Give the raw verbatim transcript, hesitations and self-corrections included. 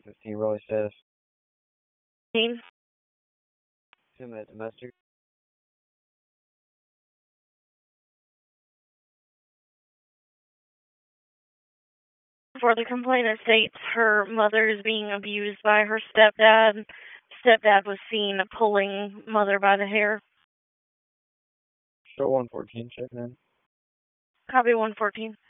fifteen Raleigh status. fifteen. Two minute domestic. For the complainant states her mother is being abused by her stepdad. Stepdad was seen pulling mother by the hair. Show one fourteen, checking in. Copy one fourteen.